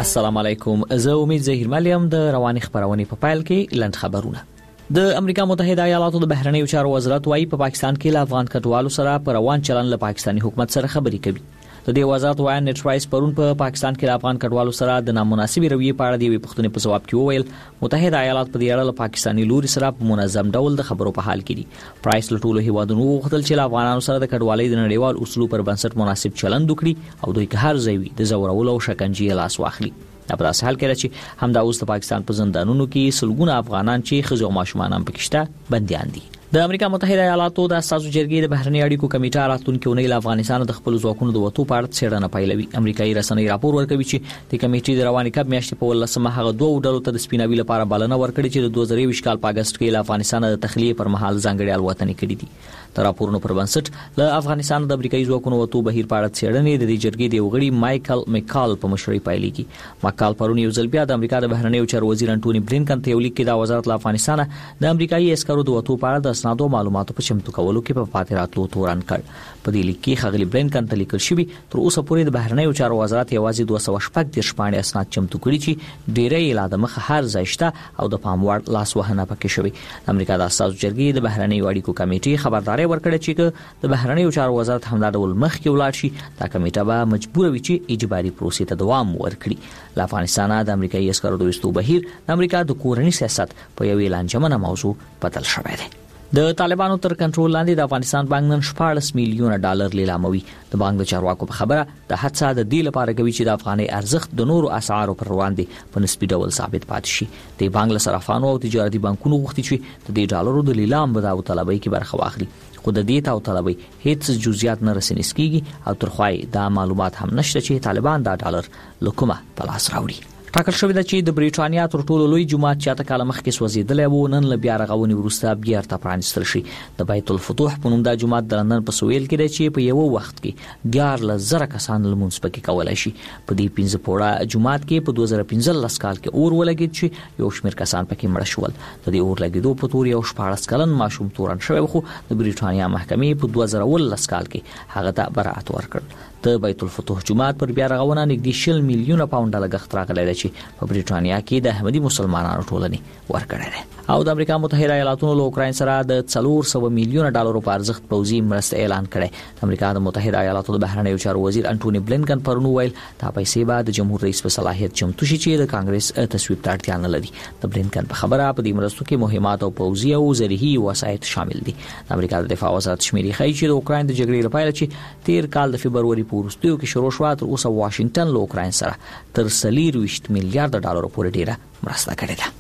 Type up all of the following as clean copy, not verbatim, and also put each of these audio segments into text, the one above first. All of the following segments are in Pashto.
السلام علیکم. زه امید ظهیر ملیم د رواني خبرونې په پایل کې لند خبرونه. د امریکا متحده ایالاتو د بهرنیو چارو وزارت وايي په پاکستان کې له افغان کډوالو سره پر روان چلن له پاکستاني حکومت سره خبرې کوي. د دې وزارت وایي نت رایس پرون په پاکستان کې له افغان کډوالو سره د نامناسبې رویې په اړه د یوې پوښتنې په جواب کې وویل متحده ایالات په دې اړه له پاکستاني لوري سره په منظم ډول د خبرو په حال کې دي. پرایس له ټولو هیوادونو وغوښتل چې له افغانانو سره د کډوالۍ د نړیوال اصولو پر بنسټ مناسب چلند وکړي او دوی که هر ځای وي د زورولو او شکنجې لاس واخلي. په داسې حال کې چې همدا اوس د پاکستان په زندانونو کې سلګونه افغانان چې ښځو او ماشومان هم پکې شته بنديان دي. د امریکا متحده ایالاتو د اساسو جرګې د بهرنی اړیکو کمیټه راتلونکي اونۍ له افغانستان د خپل ځواکونو د وټو په اړه څېړنه پیلوي. امریکایي رسنۍ راپور ورکوي چې د کمیټې د رواني کب میاشتې په 18 هغه دوه ډلو ته د سپیناوي لپاره بلنه ورکړې چې د 2020 کال په اگست کې له افغانستان د تخلیه پر مهال ځانګړي الوتنې کړې دي. د راپورونو پر بنسټ له افغانستان د امریکایي ځواکونو وټو بهیر په اړه څېړنې د دې جرګې د غړي مایکل میکال په مشرۍ پیلېږي. مایکل پرون یو ځل بیا د امریکا د بهرنیو چارو وزیر انټونی بلینکن ته یو لیک کې د وزارت له افغانستان د امریکایي عسکرو د وټو په اړه د اسنادو معلوماتو چمتو کولو کې په پاتې راتلو تورن کړ. په دې لیک کې خغلی بلینکن ته لیکل شوی تر اوسه پورې د بهرنیو چارو وزارت یوازې 214 شپږ اسناد چمتو کړي چې ډیری لا د مخ هر ځای شته او د پام وړ لاس وهنه پکې شوی. امریکا د اساسو جرګې د بهرنیو اړیکو کمیټې خبرداري ورکړه چې د بهرنیو چارو وزارت همدا ډول مخ کې ولاړ شي دا کمیټه به مجبور وي چې اجباري پروسې ته دوام ورکړي. له افغانستان د امریکایي عسکرو د وستو بهیر د امریکا د کورني سیاست په یوې لانجمنه موضوع بدل شوی دی. د طالبانو تر کنټرول لاندې د افغانستان بانک نن 14 میلیونه ډالر لیلاموي. د بانک د چارواکو په خبره د هڅه د دې لپاره کوي چې د افغاني ارزښت د نورو اسعارو پر وړاندې په نسبي ډول ثابت پاتې شي. د بانک له صرافانو او تجارتي بانکونو غوښتي چې د دې ډالرو د لیلام په داو طلبۍ کې برخه واخلي. خو د دې تاو طلبۍ هیڅ جزئیات نه رسنیس کیږي او ترخوای دا معلومات هم نشته چې طالبان دا ډالر لکومه په لاس راوړي. ټاکل شوی ده چې د بریټانیا تر ټولو لوی جماعت چې اته کاله مخکې سوځیدلی و نن له بیا رغونې وروسته بیا ارته پرانیستل شي. د بیت الفتوح په نوم دا جماعت د لندن په سویل کې دی چې په یو وخت کې 11,000 کسان لمونځ پکې کولای شي. په دې 15 پوړه جماعت کې په 2015 کال کې اور ولګید چې یو شمېر کسان پکې مړه شول. د دې اور لګیدو په تور یو 14 کلن ماشوم تورن شوی خو د بریټانیا محکمې په 2019 کال کې هغه ته برائت ورکړ. د بیت الفتوح جماعت پر بیا رغونه نږدې 10 میلیونه پاونډ لګښت راغلی دی چې په بریټانیا کې د احمدي مسلمانانو ټولنې ورکړی دی. او د امریکا متحده ایالاتونو له اوکراین سره د 400 میلیونه ډالرو په ارزښت پوځي مرسته اعلان کړي. د امریکا د متحده ایالاتو د بهرنیو چارو وزیر انټونی بلینکن پرون ویل دا پیسې به د جمهور رئیس په صلاحیت چمتو شي چې د کانګرس تصویب ته اړتیا نه لري. د بلینکن په خبره په دې مرستو کې مهمات او پوځي او زرهي وسایط شامل دي. د امریکا د دفاع وزارت شمیرې ښیي چې د اوکراین د جګړې لپاره چې 13 کال د فبرवरी په وروستیو کې شروع شو تر اوسه واشنگټن له اوکراین سره تر 23 میلیارډ ډالر پورې ډیره مرسته کړې ده.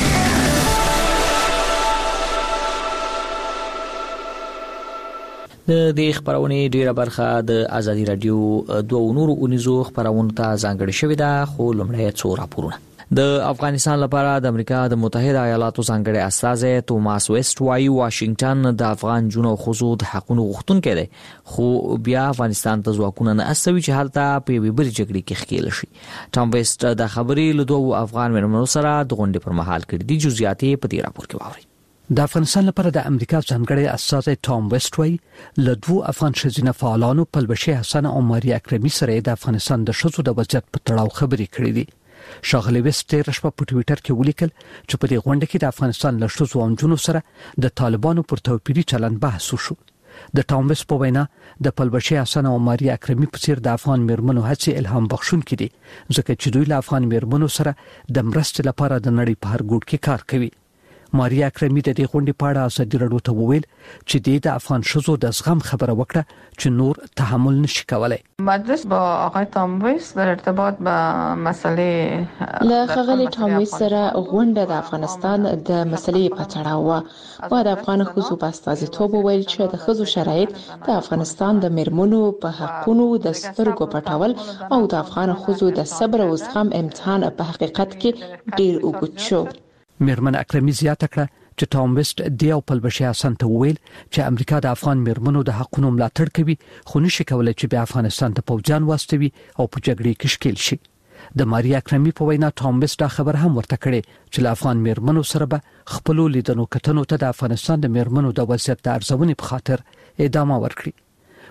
د دې خبرونې ډیره برخه د ازادي رادیو دوه نورو اونیزو خبرونو ته ځانګړې شوې ده خو لومړی څو راپورونه. د افغانستان لپاره د امریکا د متحده ایالاتو ځانګړي استازی توماس ویسټ وايي واشنگټن د افغان جنو خصوصو د حقوقو غوښتونکی دی خو بیا افغانستان ته ځواکونه نه استوي چې هلته په یوې بلې جګړې کې ښکېل شي. ټام ویسټ د خبرې له دوه افغان مېرمنو سره د غونډې پر مهال کړي دي. جزئیات یې په دې راپور کې واورئ. د افغانستان لپاره د امریکا ځانګړي استازی ټام ویسټ وايي له دوه افغان ښځینه فعالانو پلبشي حسن او ماریا اکرمي سره د افغانستان د ښځو د وضعیت په تړاو خبرې کړې دي. شاغلی ویسټ تیر شپه په ټوئیټر کې ولیکل چې په دې غونډه کې د افغانستان له ښځو او نجونو سره د طالبانو پر توپیري چلند بحث وشو. د ټام ویسټ په وینا د پلبشي حسن او ماریا اکرمي په څیر د افغان مېرمنو هڅې الهام بخښونکې دي ځکه چې دوی له افغان مېرمنو سره د مرستې لپاره د نړۍ په هر ګوټ کې کار کوي. ماریا اکرمي د دې غونډې په اړه ازادي راډیو ته وویل چې د افغان ښځو د زغم خبره وکړه چې نور تحمل نشي کولای. مجلس با آقای تام ویسټ در ارتباط به مسئله له خغلی تام ویسټ سره غونډه د افغانستان د مسلې په تړاو و د افغان ښځو په استازیتوب ویل چې د ښځو شرایط د افغانستان د مېرمنو په حقونو د سترګو پټول او د افغان ښځو د صبر او زغم امتحان په حقیقت کې ډیر اوږد شو. مېرمن اکرمي زیاته کړه چې ټام ویسټ د یو پلبشي حسن ته ویل چې امریکا د افغان مېرمنو د حقونو ملاتړ کوي خو نشي کولای چې به افغانستان ته پوځیان واستوي او په جګړې کې ښکیل شي. د ماریا اکرمي په وینا ټام ویسټ دا خبر هم ورته کړي چې له افغان مېرمنو سره به خپل لیدنو کتنو ته د افغانستان د مېرمنو د وضعیت د ارزونې په خاطر ادامه ورکړي.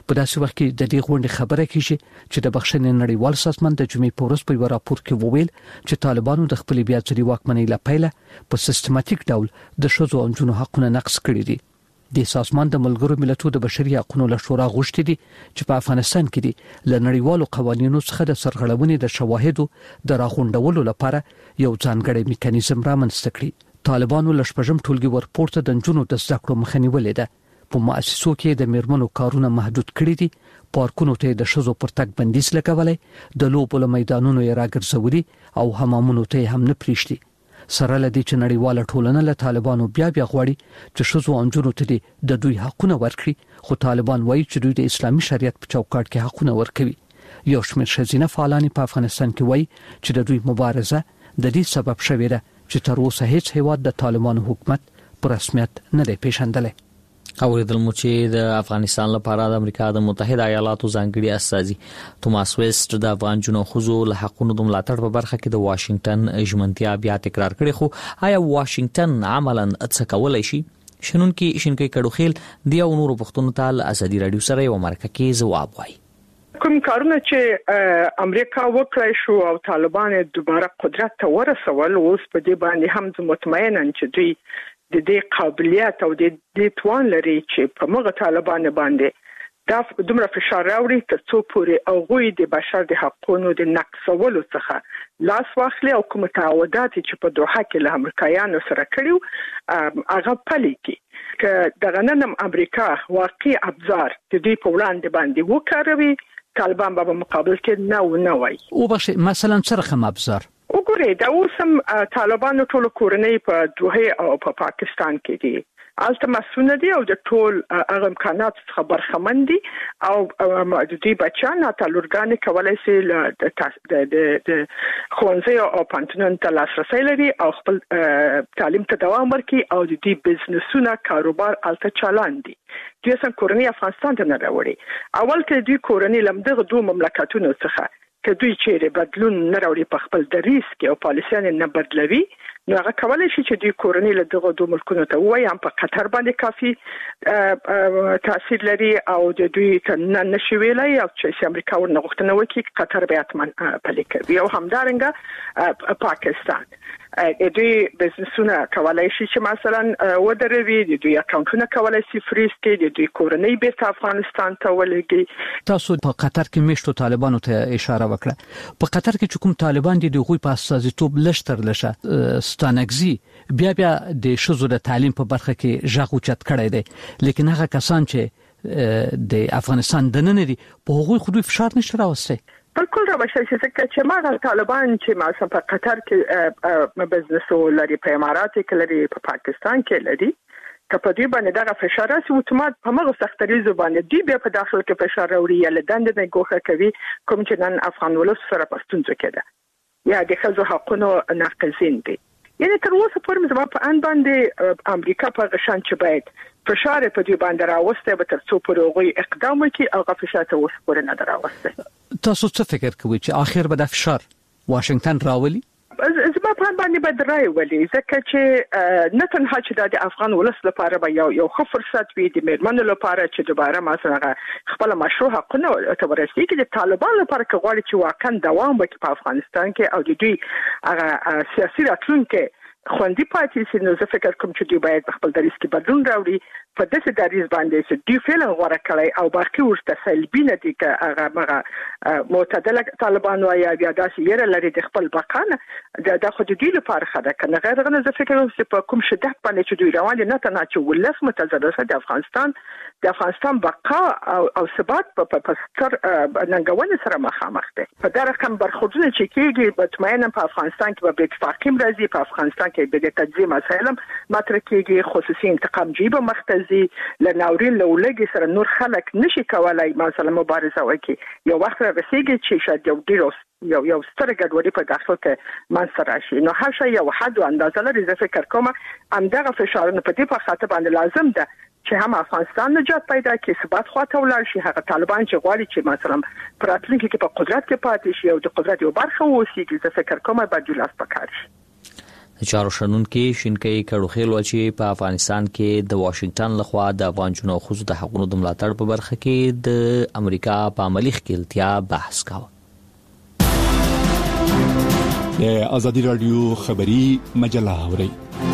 په داسې وخت کې د دې غونډې خبره کیږي چې د بخښنې نړیوال سازمان د جمعې په ورځ په راپور کې وویل چې طالبانو د خپل بیا ځلي واکمنۍ لپاره په سیستماتیک ډول د ښځو او نجونو حقونه نقض کړي دي. د سازمان د ملګرو ملتونو د بشري حقوقو له شورا غوښتي دي چې په افغانستان کې د نړیوالو قوانینو څخه د سرغړونې د شواهدو د راغونډولو لپاره یو ځانګړی میکانیزم رامنځته کړي. طالبانو له شپږم ټولګي ورپورته د نجونو د زده کړو مخه نیولې ده. په مؤسسو کې د میرمنو کارونه محدود کړي دي. پارکونو ته د ښځو پر تګ بندیز لګولې، د لوبو له میدانونو یې راګرځولي او حمامونو ته هم نه پریږدي. سره لدی چې نړیواله ټولنه له طالبانو بیا غواړي چې ښځو او نجونو ته د دوی حقونه ورکړي، خو طالبان وایي چې دوی د اسلامي شریعت په چوکاټ کې حقونه ورکوي. یو شمېر ښځینه فعالان په افغانستان کې وایي چې د دوی مبارزه د دې سبب شوې ده چې تر اوسه هیڅ هیواد د طالبانو حکومت په رسمیت نه دی پیژندلی. اوریدل مو چې د افغانستان لپاره د امریکا د متحده ایالاتو ځانګړي استازي توماس ویسټ د افغان جنو خزو له حقوقو د ملاتړ په برخه کې د واشنگټن ژمنتیا بیا تکرار کړې، خو آیا واشنگټن عملاً څه کولای شي؟ شنونکي کډوخیل د یو نورو پښتون ته ازادي رادیو سره یو مرکه کې ځواب وایي. کوم کارونه چې امریکا وکړای شو او طالبان دوباره قدرت ته ورسول، اوس په دې باندې هم مطمئنن چې دوی د دې قابلیت او د دې توان لري چې په موږ طالبان باندې دا دومره فشار راوړي تر څو پورې او غوي د بشر د حقوقو د نقضولو څخه لاس واخلي او کوم تعهدات چې په دوحه کې له امریکایانو سره کړیو هغه پلي کړي. که د غننم امریکا واقعي ابزار د دې په وړاندې باندې وکاروي، طالبان په مقابل کې نه وایي. او بخښه مثلا څرخه ابزار وګورئ دا اوسم طالبانو ټول کورنۍ په دوحه او په پاکستان کې دي، البته مسؤل دي او د ټول هغه امکانات څخه برخمن دي او د دې بچیان ته لورګانې کولای شي د خوانزي او پانتونن ته لاسرسي لري او خپل تعلیم ته دوام ورکړي او د دې بزنسونه کاروبار الته چالان دي. دوی څنګه کورنۍ افغانستان ته نه راوړي. اول کې دوی کورنۍ لمدغه دوه مملکتونو څخه که دوی چیرې بدلون نه راوړي په خپل دریس کې او پالیسیان نه بدلوي، نو هغه کولای شي چې دوی کورنۍ له دغه دوه ملکونو ته وایي هم په قطر باندې کافي تاثیر لري او د دوی ته نشي ویلای او چې امریکا ورنه غوښتنه وکړي قطر به اتمن پلي کوي او همدارنګه پاکستان دوی بزنسونه کولای شي چې مثلا ودروي، د دوی اکاونټونه کولای شي فریز کړي، د دوی کورنۍ بیرته افغانستان ته ولېږي. تاسو په قطر کې میشتو طالبانو ته اشاره وکړه. په قطر کې چې کوم طالبان دي د غوي په استازیتوب لشتر لشه ستانګزي بیا د شذو د تعلیم په برخه کې ژغ اوچت کړی دی، لیکن هغه کسان چې د افغانستان دننه دي په هغوی خو دوی فشار نشته راوستي. بالکل راوښتل چې ما طالبان چې ما په قطر کې بزنس لري، په امارات کې لري، په پاکستان کې لري، که په دې باندې دغه فشار راسي اتومات په هغه سختریزو باندې دی بیا په داخل کې فشار راوړي یا لدند نه ګوښه کوي کوم چې نن افغان ولس سره پښتونځ کېده یا د خزو حقوقو ناقضین دي. یعنی تر اوسه پورې زما په ان باندې امریکا په غشان چې باید فشار په دې باندې راوسته به تر څو پورې غوي اقدام وکړي او غو فشار ته اوس پورې نه راوسته. تاسو څه فکر کوئ چې اخر به د فشار واشنگټن راولي؟ زما په باندې بدرای ولې ځکه چې نه تنها چې د افغان ولس لپاره به یو ښه فرصت وي د میرمنو لپاره چې دوباره مثلا خپل مشروع حقونه ته ورسېږي، کې د طالبان لپاره کې غواړي چې واقعا دوام وکړي په افغانستان کې او د دوی هغه سیاسي راتلونکي خوندي پاتې شي. نو زه فکر کوم چې دوی باید خپل دریس کې بدلون راوړي، په داسې دریس باندې چې دوی فعلا غوړه کړي او باقي ورته سلبي نه دي که هغه معتدل طالبان وايي یا داسې یره لري د خپل بقانه د خو د دوی لپاره خده کنه غیر غنه. زه فکر کوم چې په کوم شدت باندې چې دوی روان دي نه تنها چې ولس متزلزله د افغانستان بقا او ثبات په ستر ننګونې سره مخامخ دي. په دا رقم برخوردونه چې کېږي مطمئنم په افغانستان کې به اتفاقیم راځي، په افغانستان کې به د تجزیه مسایل مطرح کېږي، خصوصي انتقام جیب مختزي لناورین لولګي سره نور خلک نشي کولای مثلا مبارزه وکړي. یو وخت راځي چې شاید یو ډیروس یو ستر ګډوډي په داخل کې منځ راشي. نو هر شی یو حد او اندازه لري. زه فکر کوم همدغه فشارونه په دې په خاطر باندې لازم ده چې هم افغانستان نجات پیدا کړي، ثبات خواته ولاړ شي. هغه طالبان چې غواړي چې مثلا پر راتلونکي کې په قدرت کې پاتې شي او د قدرت یو برخه ووسیږي، زه فکر کوم باید جلاس پکار شي. چارو شنونکو شینکې کړوخېل و چې په افغانستان کې د واشنگټن لخوا د افغان جنو خصوصي د حقوقو د ملاتړ په برخه کې د امریکا په عملی ښکېلتیا بحث کاوه. د ازادي رادیو خبری مجله اوري.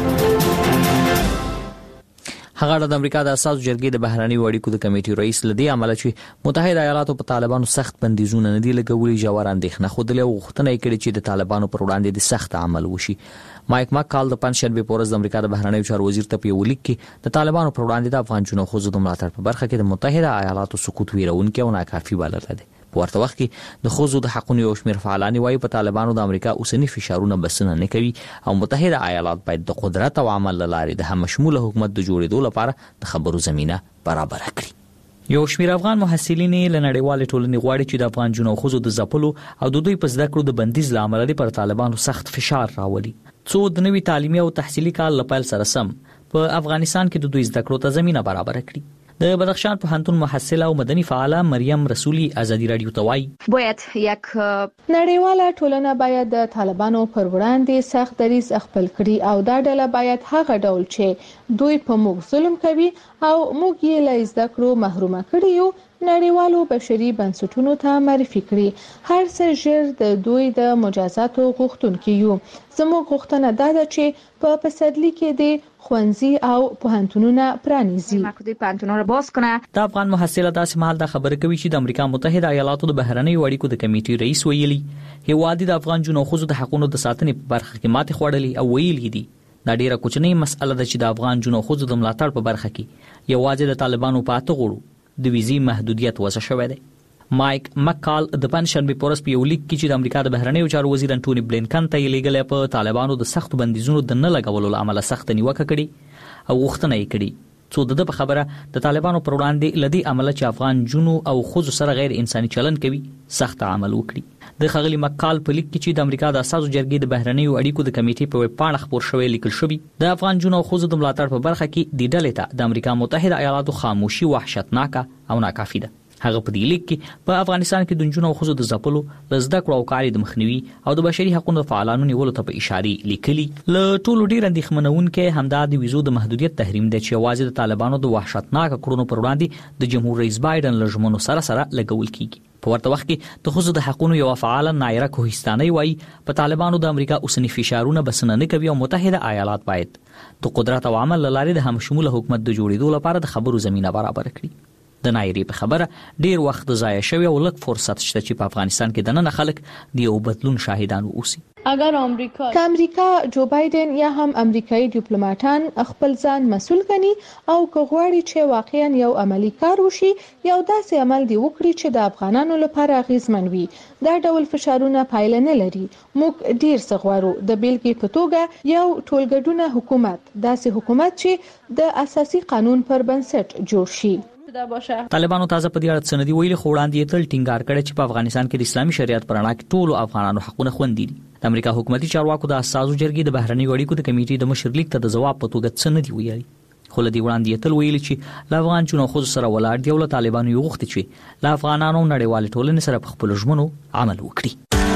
هغه د امریکا د اساسو جرګې د بهرنی اړیکو د کمیټې رئیس لدی عمل چې متحده ایالاتو په طالبانو سخت بندیزونه نه دی لګولي جوړ اندېښنه خوده له غوښتنه کړې چې د طالبانو پر وړاندې د سخت عمل وشي. مایک مکال د پنځشنبه په ورځ د امریکا د بهرنی چارو وزیر ته په ولیک کې د طالبانو پر وړاندې د افغان جنو خصوصي د ملاتړ په برخه کې د متحده ایالاتو سقوط ویرونکي او ناکافي بلل دي. په ورته وخت کې د خصوصي د حقوقو یو شمېر فعالان وايي په طالبانو د امریکا اوسنی فشارونه بسنه نه کوي او متحده ایالات باید د قدرت او عمل لارې د همشموله حکومت د جوړېدو لپاره د خبرو زمينه برابر کړي. یو شمېر افغان محصلین له نړیوال ټولنې غواړي چې د افغان جنو خصوصي د زپلو او د دوی په زده کړو د بندیز لامل لري پر طالبانو سخت فشار راولي. څو د نوي تعلیمي او تحصیلي کال لپاره سره سم په افغانستان کې د دوی زده کړو ته زمينه برابر کړي. د بدخشان پوهنتون محصله او مدني فعاله مریم رسولي ازادي رادیو ته وایي باید یک نړیواله ټولنه باید د طالبانو پر وړاندې سخت دریځ خپل کړي او دا ډله باید هغه ډول چې دوی په موږ ظلم کوي او موږ یې له زده کړو محروم کړي یو نړیوالو بشري بنسټونو ته معرفي کړي. هر څه ژر د دوی د مجازاتو غوښتونکي یو. زموږ غوښتنه دا ده چې په پسرلي کې د ښوونځي او پوهنتونونو پرانیزي. د افغان محصله داسې مهال دا خبره کوي چې د امریکا متحده ایالاتو د بهرنی اړیکو د کمیټې رئیس ویلي هیواد د افغان جنو خصوصي د حقوقو د ساتنې په برخه کې ماته خوړلې او ویلي دي دا ډیره کوچنۍ مسأله ده چې د افغان جنو خصوصي د ملاتړ په برخه کې یوازې د طالبانو په اته غړو د ویزي محدودیت وضع شوی دی. مایک مکال د پنځشنبه په ورځ په یو لیک کې چې د امریکا د بهرنی چارو وزیر انټونی بلینکن ته یې لیږلی په طالبانو د سخت بندیزونو د نه لګولو لامل سخت نیوکه کړي او غوښتنه یې کړي څو د په خبره د طالبانو پر وړاندې لدی عمل چې افغان جنو او خود سره غیر انساني چلن کوي سخت عمل وکړي. د خغلی مکال په لیک کې چې د امریکا د اساسو جرګې د بهرنی اړیکو د کمیټې په ویب پاڼه خبر شوی لیکل شوی د افغان جنو او خود د ملاتړ په برخه کې د ډلې ته د امریکا متحده ایالاتو خاموشي وحشتناک او ناکافي ده. هغه په دې لیک کې په افغانستان کې د جنو او خود د زپلو زده کړو او کاري د مخنیوي او د بشري حقوقو فعالانو نیولو ته په اشاره لیکلي. له ټولو ډیر اندېښمنونکې همدا د ویزو د محدودیت تحریم دی چې واځي د طالبانو د وحشتناک کړنو پر وړاندې د جمهور رئیس بایدن لژمنو سره لګول کیږي. په ورته وخت کې د خصوصي د حقوقو یو فعال نایره کوهستاني وایي په طالبانو د امریکا اوسنی فشارونه بسنه نه کوي او متحده ایالات باید د قدرت او عمل لارې د همشموله حکومت د جوړېدو لپاره د خبرو زمينه برابر کړي. د نایری په خبره ډیر وخت ضایع شوی او لږ فرصت شته چې په افغانستان کې د نن خلک د یو بدلون شاهدان اوسي. اگر امریکا جو بایدن یا هم امریکایي ډیپلوماټان خپل ځان مسؤل ګڼي او غواړي چې واقعا یو عملی کار وشي یو داسې عمل دی وکړي چې د افغانانو لپاره اغیزمن وي. دا ډول فشارونه پایله نه لري. موږ ډیر څه غواړو د بیلګې په توګه یو ټولګډونه حکومت داسې حکومت چې د اساسي قانون پر بنسټ جوړ شي. طالبانو تازه په دې اړه سندې ویلي خو وړاندې یې تل ټینګار کړی چې په افغانستان کې د اسلامي شریعت پر اړه ټولو افغانانو حقونه خوندي دي. د امریکا حکومتي چارواکو د اساسو جرګې د بهرنی اړیکو د کمیټې د مشر لیک ته د جواب په توګه څه نه دی ویلي. خو لدی وړاندې یې تل ویلي چې له افغان جنو خصوصي سره ولاړ دی او له طالبانو یو غوښتي چې له افغانانو نړیوال ټولنې سره په خپل ژمنو عمل وکړي.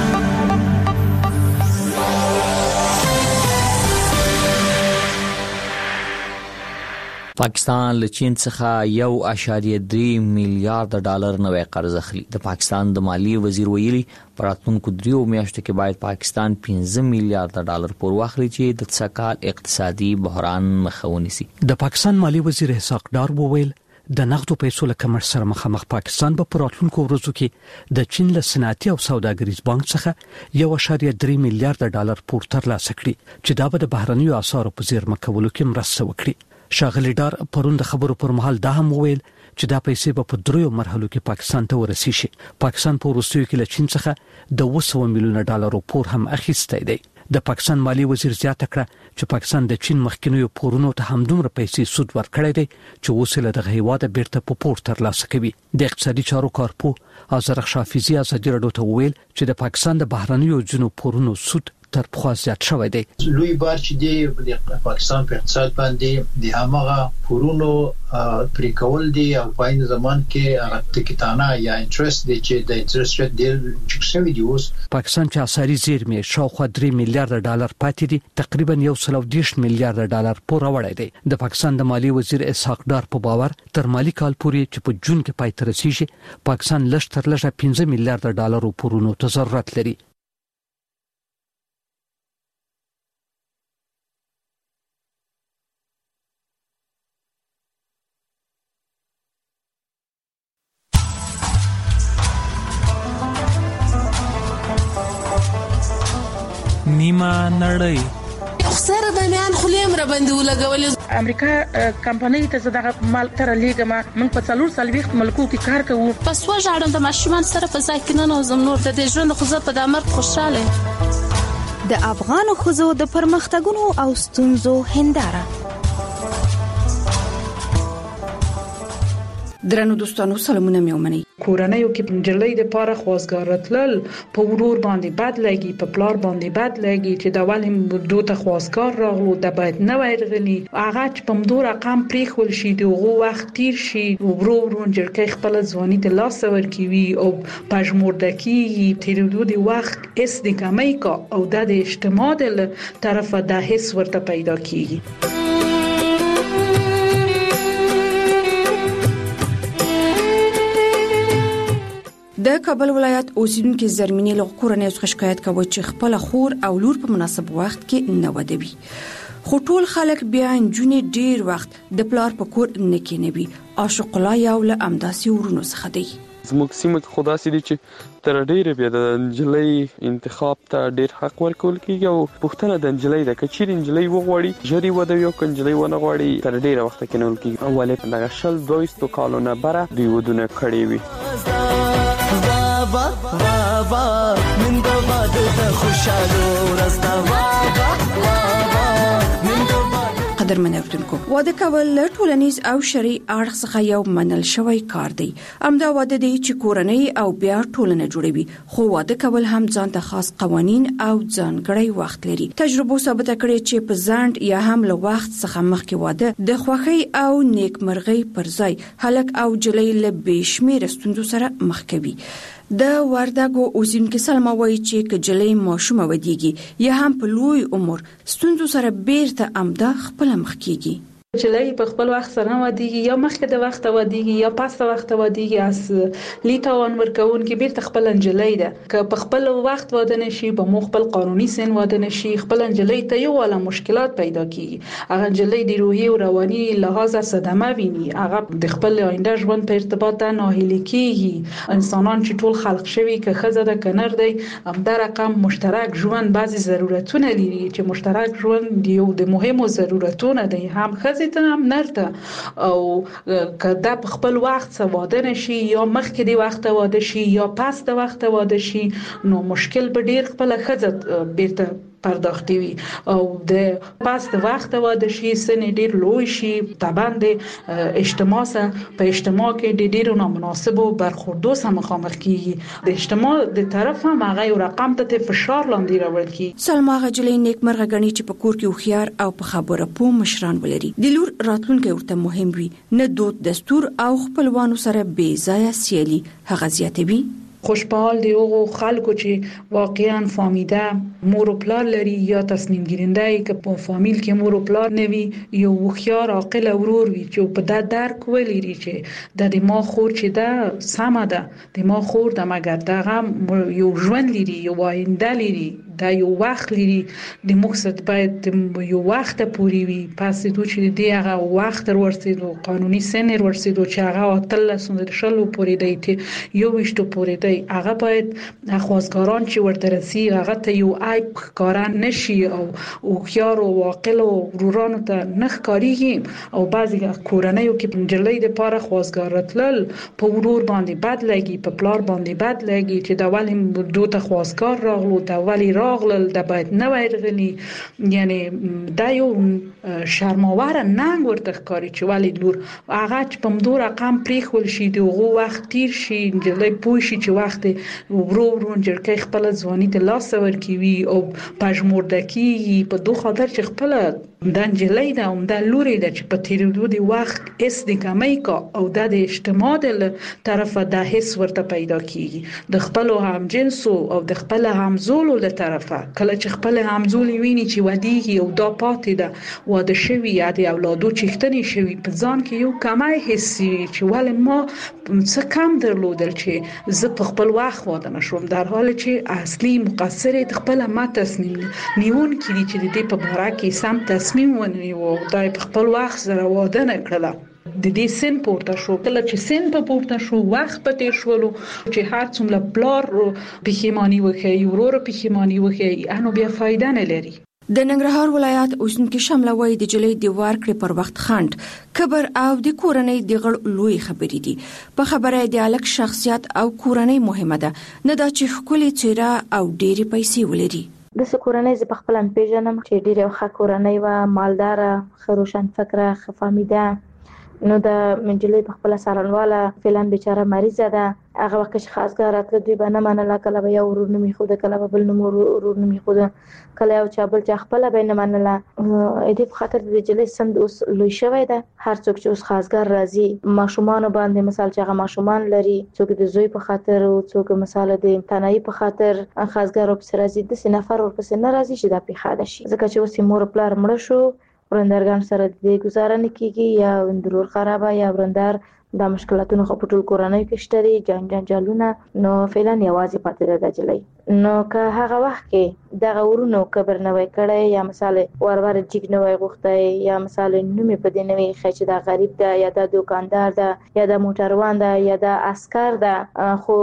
پاکستان له چین څخه 1.3 میلیارډ ډالر نوې قرض اخلي. د پاکستان د مالیې وزیر ویلي په راتلونکو 3 میاشتو کې باید پاکستان 15 میلیارډ ډالر پور واخلي چې د څکال اقتصادي بحران مخه ونیسي. د پاکستان مالیې وزیر اسحاق ډار وویل د نقدو پیسو له کمښت سره مخامخ پاکستان په راتلونکو ورځو کې د چین له صنعتي او سوداګریز بانک څخه 1.3 میلیارډ ډالر پور ترلاسه کړي چې دا به د بهرنیو اسعارو په زیرمه کولو کې مرسته وکړي. شاغلی ډار پرون د خبرو پر مهال دا هم وویل چې دا پیسې په 3 مرحلو کې پاکستان ته ورسي شي. پاکستان په وروستیو کې له چین څخه د 200 میلیون ډالر پور هم اخیستی دی. د پاکستان مالی وزیر زیاته کړه چې پاکستان د چین مخکینیو پورونو ته هم دومره پیسې سود ورکړی دی چې اوس له دغه هیواده بیرته په پور ترلاسه کوي. د اقتصادي چارو کارپو آذرخ شافیزی ازادي رادیو ته ویل چې د پاکستان د بهرنیو جنو پورونو سود تر پخوا زیات شوی دی. لوی بار چې دی د پاکستان په اقتصاد باندې د هغه پورونو پرې کول دي او په عین زمان کې هغه تکتانه یا انټرست دي چې د انټرست ریټ ډیر چکسوي دی. اوس پاکستان چې اساري زیرمې شاوخوا 3 میلیارډ ډالر پاتې دي، تقریبا 110 میلیارډ ډالر پورې وړي دي. د پاکستان د مالی وزیر اسحاق ډار په باور تر مالی کال پورې چې په جون کې پای ته رسیږي پاکستان لږ تر لږه 15 میلیارډ ډالر پورونو ته ضرورت لري. نیمه نړۍ سره د میان خلیم را باندې ولګولې. امریکا کمپنۍ ته زړه مال تر لیګه ما من په 4 ملکو کې کار کوو. پس وژاړم د ماشومان سره په ځای کې نه نوزم نور د ژوند خو زه په دمر خوشاله. د افغان خزو د پرمختګونو او ستونزو هنداره. درنو دوستانو سلامونه مې ومني. کورنۍ کې پنځلې د پاره خوازګارتل په ورور باندې بد لګي، په پلار باندې بد لګي چې د اولم دوه خوازګار راغلو د باید نه وایرغلی هغه چې په مدور رقم پریخول شي دغه وخت تیر شي ورور جړکې خپل ځواني ته لاس ورکوي او پژموردکی تیرودو دی وخت اس د کمای کا او د اجتماع د طرفه د حس ورته پیدا کیږي. د کابل ولایت اوسیدونکو زرمینی له کورنۍ څخه شکایت کوي چې خپل خور او لور په مناسب وخت کې نه ودوي. خو ټول خلک بیا جنې ډیر وخت د پلار په کور نه کېنوي. عاشق الله یو له امداسي ورونو څخه دی. زموږ سیمه کې خدا سي دي چې تر ډیره بیا د انجلۍ انتخاب ته ډیر حق ورکول کیږي او پښتنه د انجلۍ د کچیر انجلۍ وغوړي جری ودوي او کنجلۍ ونه غوړي تر ډیره وخت کې نول کیږي. اوله په دغه شل 22 کالونه بره دی ودونه کړی وي. بابا من دوباره د خوشاله راستا بابا من دوباره. قدرمن اوریدونکو، واده کول له ټولنیز او شرعي اړخ څخه یو منل شوی کار دی. امدا واده دی چې کورنۍ او بیا ټولنه جوړوي، خو واده کول هم ځان ته خاص قوانين او ځانګړی وخت لري. تجربه ثابت کړي چې په ځاند یا هم له وخت څخه مخکې واده د خوښۍ او نیکمرغۍ پر ځای هلک او جلۍ له بشمیر ستونزو سره مخ کوي. د وردګو اوسیدونکو سلمہ وایي چې کجلې ماشومه ودیږي یا هم په لوی عمر ستونزو سره بیرته امدا خپل مخ کیږي. جلای په خپل وخت سره ودیږي یا مخکې د وخت ودیږي یا پاس د وخت ودیږي اس لیټاون ورکون کې بیرته خپل انجلۍ ده که په خپل وخت واده نشي په مخ خپل قانوني سن واده نشي خپل انجلۍ ته یو ولا مشکلات پیدا کیږي. هغه انجلۍ د روحي او رواني لحاظ صدمه ویني، هغه د خپل آینده ژوند په ارتباط نه هیلي کیږي. انسانان چې ټول خلق شوي که خزه د کنر دی هم د رقم مشترک ژوند بعضي ضرورتونه لري چې مشترک ژوند یو د مهمو ضرورتونه دی هم خزه ته هم نرته او کدا په خپل وخت واده نشي یا مخکې دی وخت واده شي یا پس د وخت واده شي نو مشکل به ډیر خپل خزه بیرته پرداختی وي او د پاس د وخت واده شي سن ډیر لوی شي طبعا د اجتماع سره په اجتماع کې د ډیرو نامناسبو برخوردو سره مخامخ کیږي. د اجتماع د طرف هم هغه یو رقم ته فشار لاندې راوړل کی. سلمہ غجلې نیکمرغه غني چې په کور کې خوخيار او په خبره پو مشران ولري. د لور راتلونکي ورته مهم وي، نه دود دستور او خپلوانو سره بې ځای سیالي هغه زیاتوي. خوشحال دی او خلکو چې واقعا فامیده مور او پلار لري یا تصمیم گیرنده که په فامیل کې مور او پلار نوي یو وخیار عاقل ورور وي چې په د درک ولري چې د ما خور چې دا سم ده د ما خور د مګر دغه یو ژوند لري یو آینده لري دا یو وخت لري د مقصد باید یو وخت پوری وي پس دوی چې دی هغه وخت ورسېدو قانوني سن ورسېدو چې هغه تل سند شلو پوری دی ته یو وشتو پوری دی هغه باید خوازګاران چې ورته رسي هغه ته یو عیب کاران نشي او خيار او واقل او ورورانو ته نخ کاریږي او بعضی کورنۍ کې پنځلې د پاره خوازګارتل په ورور باندې بد لګي په پلار باندې بد لګي چې دا ولې دوه خوازګار راغلو دا ولې راغلل د باید نه وایرغلی، یعنی دا یو شرماور ننګ ورته ښکاري چې ولی لور هغه چې په مدو رقم پریخول شي دغه وخت تیر شي، نجلۍ پوه شي چې وخت ورو ورو جرکې خپل ځواني ته لاس ورکوي او پژموردکی په دوه خاطر چې خپل د نجلۍ د عمده لوري د چې په تیرېدو دی وخت اس د کمی کا او د اجتماع د طرفه د حس ورته پیدا کیږي د خپل همجنسو او د خپل همزولو له طرفه. کله چې خپل همزولي ویني چې ودیږي او دا پاتې ده واده شوی یا د اولادو چښتنې شوی، په ځان کې یو کمای حس چې ولې ما څه کم درلودل چې زه په خپل وخت واده نشوم، در حالی چې اصلي مقصر د خپل ما تصمیم نیون کړي چې د دې په باره کې سم تصمیم ونیو او دای په خپل وخت سره واده نه کړله. د دې سن پورته شو، کله چې سن په پورته شو وخت په تیر شولو چې هر څومره پلار پښیمانی وکړي ورور پښیمانی وکړي انو بیا فائدہ نه لري. د ننګرهار ولایت اوسنکي شملوي د جلې د ورکړې پر وخت خند کبر او د کورنۍ د غړ لوی خبرې دي. په خبره د الک شخصیت او کورنۍ مهمه ده، نه دا چې خولي چیرې او ډېری پیسې ولري. د کورنۍ ز په خپل پیژنم چې ډېر ښه کورنۍ و، مالدار، خروشان فکره، خفامیده، نو د منجلې په خپل سارنواله فلان بیچاره مریض ده. هغه وخت چې خاصګار راتله دوی به نه منله، کله به یو ورور نومي خود، کله به بل ورور نومي خود، کله یو چا بل چا خپل به نه منله. دې په خاطر د جلې سند اوس لوی شوی ده. هر څوک چې اوس خاصګار راځي ماشومان باندې مثال چې هغه ماشومان لري، څوک د زوی په خاطر او څوک مثال د تنهایی په خاطر خاصګار او پر راځي، د سنفر ور پسې نه راځي چې دا پیخاده شي، ځکه چې اوس مور پلار مړ شو، ورندرګان سره د گزاره نه کیږي یا وندرور خرابه یا ورندر د مشکلاتونو په ټول کورنۍ کې شته دي جنجالونه، نو فعلا یوازې پاتې ده د جلې. نو که هغه وخت کې د غورونو کبر نه وای کړی یا مثال ورور جګ نه وای غوښتای یا مثال نومې په دې نه وي خچ د غریب ده یا د دکاندار ده یا د موټروان ده یا د عسكر ده، خو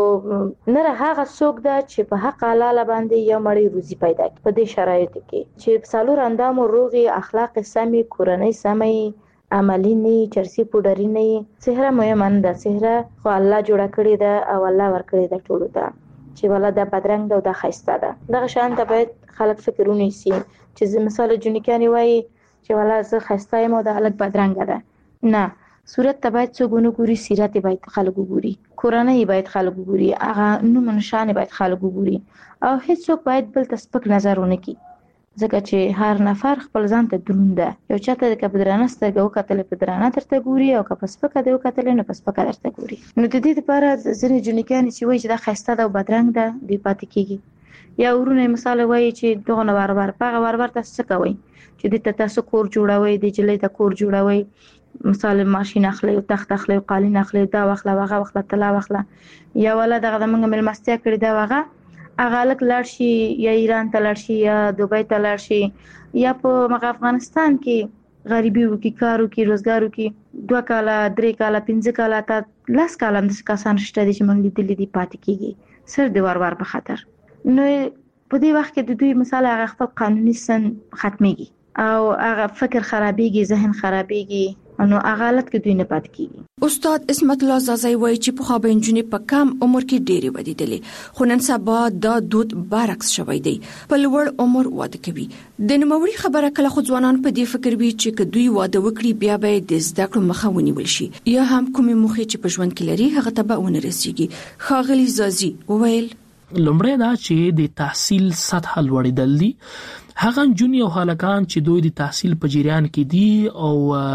نه هغه څوک ده چې په حق حلال باندې یو مړی روزي پیدا کوي. په دې شرایطو کې چې څلور اندام روغي اخلاق سمي کورنۍ سمي عملی نه چرسی پودری نه سحر مهمه ده. سحر خو الله جوړ کړی ده او الله ور کړی ده ټولو ته چې ولا د بدرنګ ده او د خیسته ده. دغه شان ته باید خلک فکرونه سي چې مثال جنکانی وای چې ولا زه خیسته یم او د الګ بدرنګ ده، نه صورت ته باید څوګونو ګوري، سیرت باید خلک ګوري، کورنۍ باید خلک ګوري، هغه نوم نشانه باید خلک ګوري او هیڅوک باید بل تسپک نظر ونه کوي، ځکه چې هر نفر خپل ځان ته دروند ده. یو چاته د کپدرانه سترګو کتل په درانه درته ګوري او کپسپکه د کتل نه پسپکه درته ګوري. نو د دې لپاره ځینې جنکان چې وایي چې دا خسته ده او بدرنګ ده دی پاتې کیږي. یا ورونه مثال وایي چې دغه نه بار پغه تاسو کوي چې د تاسو کور جوړوي، د جلې د کور جوړوي، مثال ماشين اخلي او تخت اخلي او قالین اخلي، دا واخله وغه واخله تلا واخله، یا ولا دغه موږ ملمستیا کړی دا وغه اغالک لاړ شي یا ایران ته لاړ شي یا دوبۍ ته لاړ شي یا په افغانستان کې غریبي وکي، کارو کې، روزګارو کې 2 کاله 3 کاله 5 کاله تا 10 کاله د کسان شته چې موږ لیدلې دي پاتې کیږي سر د ور په خاطر. نو په دې وخت کې د دوی مثال هغه خپل قانوني سن ختميږي او هغه فکر خرابيږي، ذهن خرابيږي، نو اغالت کې دوی نه پات کیږي. استاد اسمت الله زازای وایي چې په خابه انجونې په کم عمر کې ډېری ودیدلې، خو نن سبا دا دود برعکس شوی دی، په لوړ عمر واده کوي. د نوموړي خبره کله خو ځوانان په دې فکر وي چې که دوی واده وکړي بیا به د زده کړو مخه ونیول شي یا هم کومې موخې چې په ژوند کې لري هغه ته به ونه رسیږي. ښاغلي زازي وویل لومړی دا چې د تحصیل سطح لوړېدل دي. هغه جونی او هلکان چې دوی د تحصیل په جریان کې دي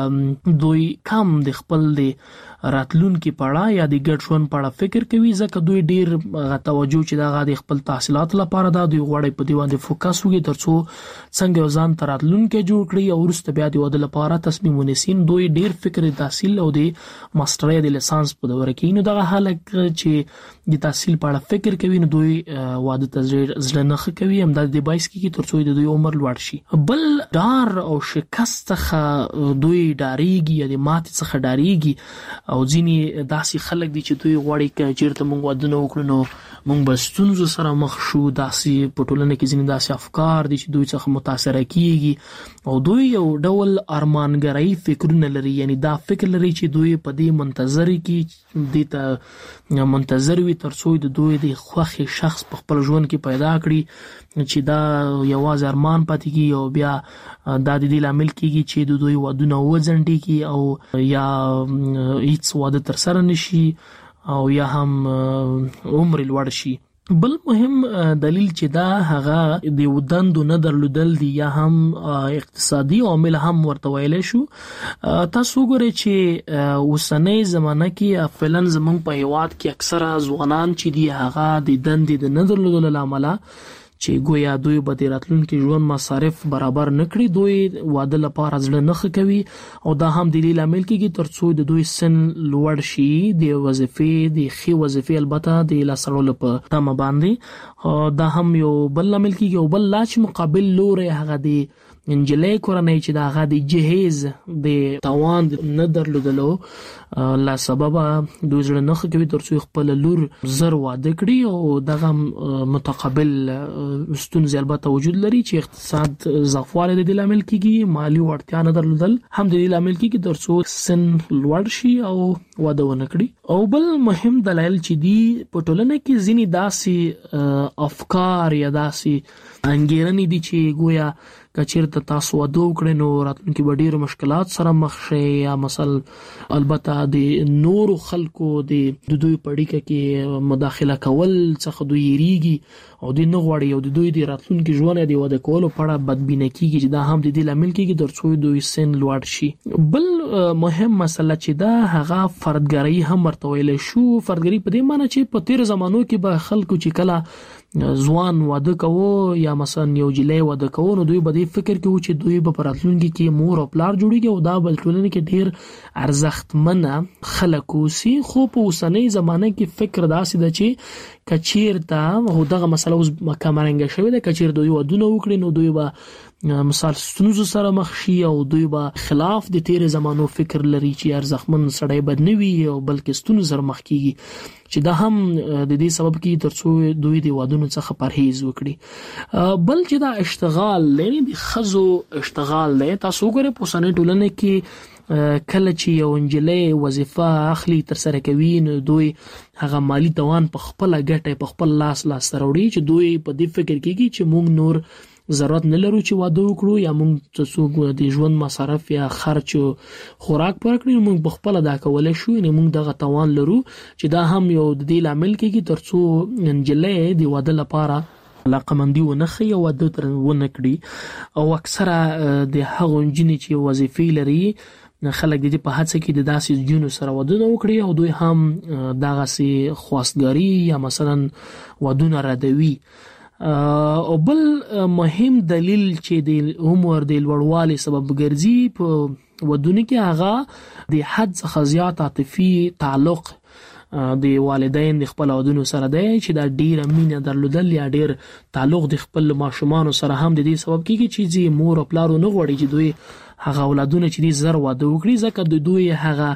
او دوی کم د خپل د راتلونکو پړه یا د ګډ ژوند پړه فکر کوي، ځکه دوی ډیر توجه چې دا د خپل تحصیلات لپاره دا دوی غواړي په دې باندې فوکس وکړي ترڅو څنګه ځان تر راتلونکو جوړ کړي او وروسته بیا د واده لپاره تصمیم ونیسي. دوی ډیر فکر د تحصیل او د ماسترۍ د لیسانس په دوره کې نو دغه هلک چې د تحصیل په اړه فکر کوي نو دوی واده ته ځل نه کوي، هم د 22 کې ترڅو د دوی عمر لوړ شي. بل ډار او شکست څخه دوی ډاریږي یا د ماتې څخه ډاریږي او ځینې داسې خلک دي چې دوی غواړي چې چیرته موږ واده نه وکړو نو موږ به ستونزو سره مخ شو. داسې په ټولنه کې ځینې داسې افکار دي چې دوی څخه متاثر کیږي او دوی یو ډول ارمانګرایي فکرونه لري، یعنی دا فکر لري چې دوی په دې منتظر کې د ته منتظر وي ترڅو د دوی د خوښي شخص په خپل ژوند کې پیدا کړي چې دا یوازې ارمان پاتې کیږي او بیا دا د دې لامل کیږي چې د دوی ودونه وځنډي کی او یا هیڅ واده تر سره نشي او یا هم عمر لوړ شي. بل مهم دلیل چې دا هغه د ودند نه درلودل دي یا هم اقتصادي عوامل هم ورته ویل شو. تاسو ګورئ چې اوسنۍ زمانه کې فعلا زمونږ په هیواد کې اکثره ځوانان چې دي هغه د دند نه درلودل لامل چې ګویا دوی به د راتلونکي ژوند مصارف برابر نکړي، دوی واده لپاره ځل نه کوي او دا هم د دې لامل کېږي ترڅو د دوی سن لوړ شي د وظیفې د خي وظیفې البته د لاسړو په تمه باندې دا هم یو بل لامل کېږي. او بل لا چې مقابل لوري هغه دی انجلې کورنۍ چې دا هغه د جهیز د توان نه درلودلو لا سبب دوی ځل نه کوي ترڅو خپل لور زر واده کړي او دغه متقابل ستونزې البته وجود لري چې اقتصاد ضعفواله د لامل کېږي، مالی وړتیا نه درلودل هم د لامل کېږي ترڅو سن لوړ شي او واده ونه کړي. او بل مهم دلایل چې دی په ټولنه کې ځینې داسې افکار یا داسې انګیرنې دي چې گویا کچیرته تاسو واده وکړئ نو راتلونکي به ډېر مشکلات سره مخ شي، یا مثلا البته د نورو خلکو د دوی په اړیکه کې مداخله کول څخه دوی یریږي او د نه غواړي او د دوی د راتلونکي ژوند د واده کولو په اړه بدبینه کیږي چې دا هم د دې لامل کېږي ترڅو دوی سن لوړ شي. بل مهم مسله چې دا هغه فردګرۍ هم ورته ویل شو. فردګرۍ په دې معنی چې په تیر زمانو کې به خلکو چې کله ځوان واده کوو یا مثلا یو جلې واده کوو نو دوی به دې فکر کوي چې دوی به راتلونکي کې مور او پلار جوړيږي او دا بل ټولنه کې ډیر ارزښتمن خلک اوسي. خو په اوسنۍ زمانه کې فکر داسې ده چې کچیرته هو دغه مسله اوس مکمرنګ شوی ده، کچیر دوی ودونه وکړي نو دوی به مثال ستونزو سره مخ شي او دوی به خلاف د تیر زمانو فکر لري چې ارزښتمن سړی بد نه وي او بلکې ستونزو سره مخ کیږي چې دا هم د دې سبب کیږي ترڅو دوی د وادونو څخه پرهیز وکړي. بل چې دا اشتغال لري د خزو اشتغال دی. تاسو ګورئ په اوسنۍ ټولنه کې کله چې یو انجلې وظیفه اخلي تر سره کوي نو دوی هغه مالی توان په خپل ګټه په خپل لاس راوړي چې دوی په دې فکر کوي چې موږ نور ضرورت نه لرو چې واده وکړو یا موږ څو د ژوند مصارف یا خرچ او خوراک پرکړو موږ بخپل ادا کولای شو، یعنی موږ دغه توان لرو چې دا هم یو د دې لامل کېږي ترڅو انجلې د واده لپاره علاقمندي ونه خي او واده تر ونه کړي. او اکثره د هغو انجنې چې وظیفې لري خلک د دې په هڅه کې د داسې جنو سره ودونه وکړي او دوی هم دغه سي خواستګاری یا مثلا ودونه ردوي. او بل مهم دلیل چې د عمر د لوړوالي سبب ګرځي په ودونه کې هغه د حد څخه زیات عاطفي تعلق د والدین د خپل اولادونو سره دی چې دا ډیر مینه درلودل یا ډیر تعلق د خپل ماشومان سره هم د دې سبب کیږي چې مور او پلار نه غوړي چې دوی هغه اولادونه چې دي زر واده وکړي ځکه د دوی هغه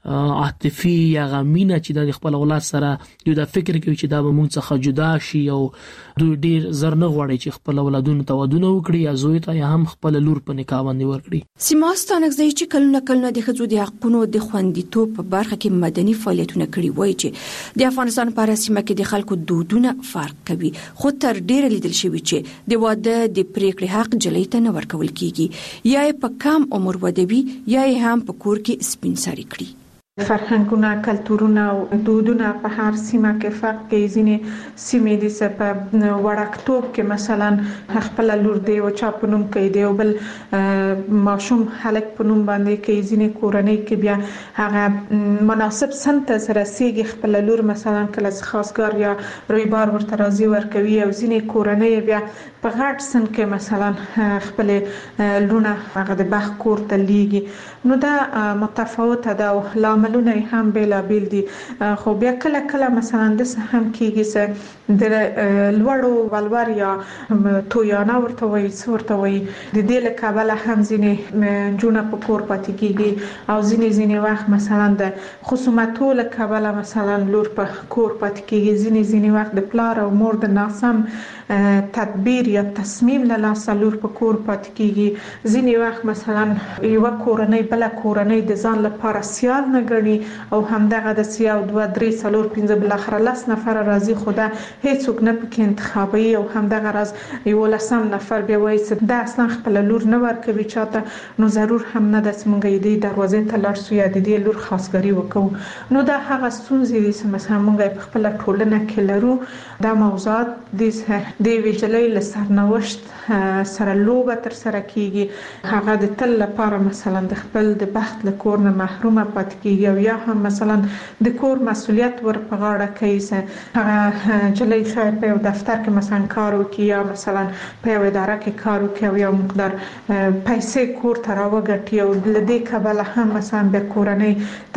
عاطفي یا غمینه چې د خپل اولاد سره دوی د فکر کوي چې دا به مونږ څخه جدا شي او دوی ډیر زر نه غواړي چې خپل اولادونو ته ودونه وکړي یا زوی ته یا هم خپل لور په نکاح باندې ورکړي. سیماستانک ځای چې کلونه د ښځو د حقوقو د خوندیتوب په برخه کې مدني فعالیتونه کړي وایي چې د افغانستان په سیمه کې د خلکو دودونه فرق کوي، خو تر ډیره لیدل شوی چې د واده د پریکړې حق جلۍ ته نه ورکول کیږي یا په کم عمر ودوي یا هم په کور کې سپین ساری کړي. فرهنګونه، کلتورونه او دودونه په هر سیمه کې فرق کوي. ځینې سیمې د په وړکتوب کې مثلا خپل لور دی او چا په نوم کوي دی او بل ماشوم هلک په نوم باندې کوي. ځینې کورنۍ کې بیا هغه مناسب سن ته رسیدي خپل لور مثلا کله خاصګار یا رویبار ورته راځي ورکوي او ځینې کورنۍ بیا په غټ سن کې مثلا خپل لونه هغه د بخ کور ته لیږي. نو دا متفاوته ده او لاملونه هم بیل دي. خو بیا کله مثلا د هم کېږي چې د لوړو ولور یا تویانه ورته وایي د دې له کبله هم ځینې جونه په کور پاتې کېږي او ځینې وخت مثلا د خصومتو له کبله مثلا لور په کور پاتې کېږي. ځینې وخت د پلار او مور د ناسم تدبیر یا تصمیم له لاسه لور په کور پاتې کېږي. ځینې وخت مثلا یو کورنۍ بل کورنۍ د ځان لپاره سیال نه غني او همدغه د سیاو 2 3 4 5 بل اخر 10 نفر راځي خو دا هیڅوک نه پکې انتخابي او همدغه راز یو لسم نفر به وایي چې دا اصلا خپل لور نه ورکوي چاته نو ضرور هم نه د سمګې دی دروازې ته لاړ سو یا د دې لور خاصګری وکړو نو دا هغه ستونزې دي چې مثلا موږ په خپل ټولنه کې لرو دا موضوعات د ویجلې لسرنوشت سره لوبه تر سره کیږي هغه د تل لپاره مثلا د خپل د بخت له کور نه محرومه پاتې کیږي او یا هم مثلا د کور مسؤلیت ور په غاړه کوي هغه جلې شاید په دفتر کې مثلا کار وکړي یا مثلا په یو اداره کې کار وکړي او یو مقدار پیسې کور ته راوګټي او د دې کبله هم مثلا به کورنۍ